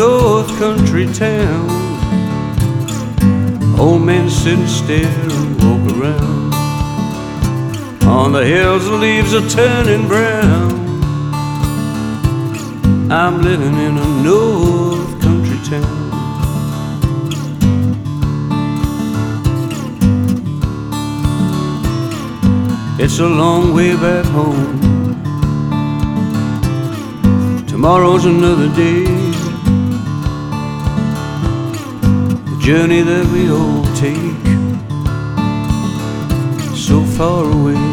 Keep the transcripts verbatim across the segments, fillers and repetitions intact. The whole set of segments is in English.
north country town. Old men sit and stare and walk around. On the hills the leaves are turning brown. I'm living in a north country town. It's a long way back home. Tomorrow's another day. The journey that we all take, so far away.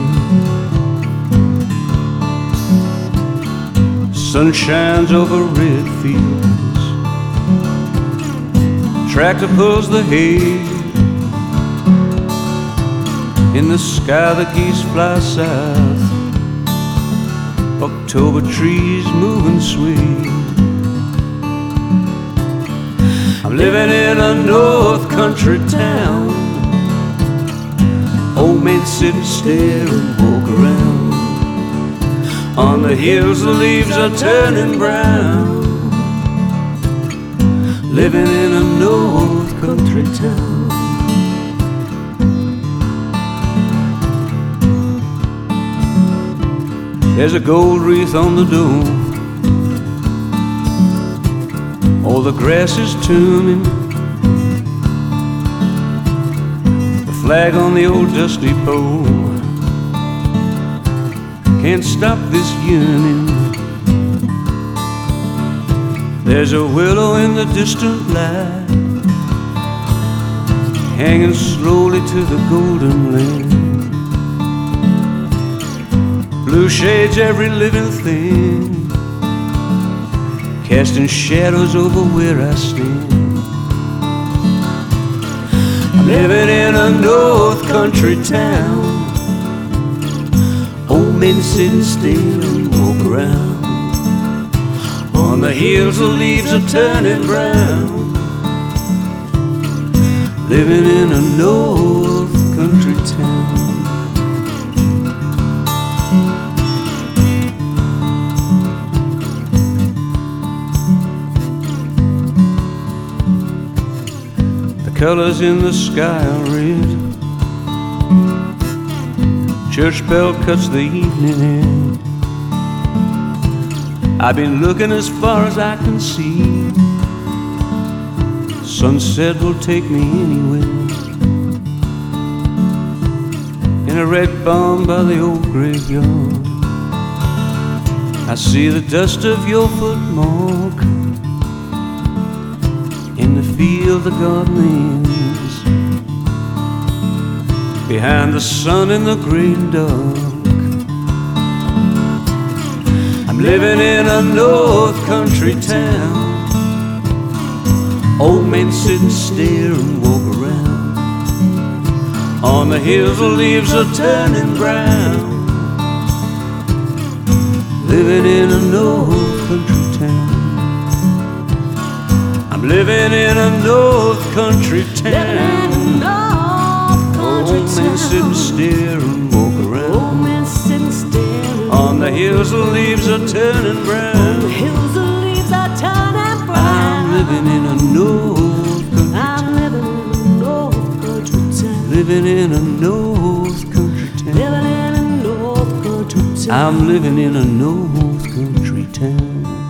Sun shines over red fields. Tractor pulls the hay. In the sky the geese fly south. October trees move and sway. I'm living in a north country town. Old men sit and stare and walk around. On the hills the leaves are turning brown. Living in a north country town. There's a gold wreath on the door. Oh, the grass is turning. The flag on the old dusty pole can't stop this yearning. There's a willow in the distant light, hanging slowly to the golden land. Blue shades every living thing, casting shadows over where I stand. I'm living in a north country town. Old men sit and stare and walk around. On the hills the leaves are turning brown. Living in a north country town. Colors in the sky are red. Church bell cuts the evening in. I've been looking as far as I can see. Sunset will take me anywhere. In a red barn by the old graveyard, I see the dust of your footmark in the field the garden ends, behind the sun in the green dark. I'm living in a north country town. Old men sit and stare and walk around. On the hills the leaves are turning brown. Living in a north country town. I'm living in a north country town. Old men sit and stare and walk around. On the hills the leaves are turning brown. I'm living in a north country town. Living in a north country town. I'm living in a north country town.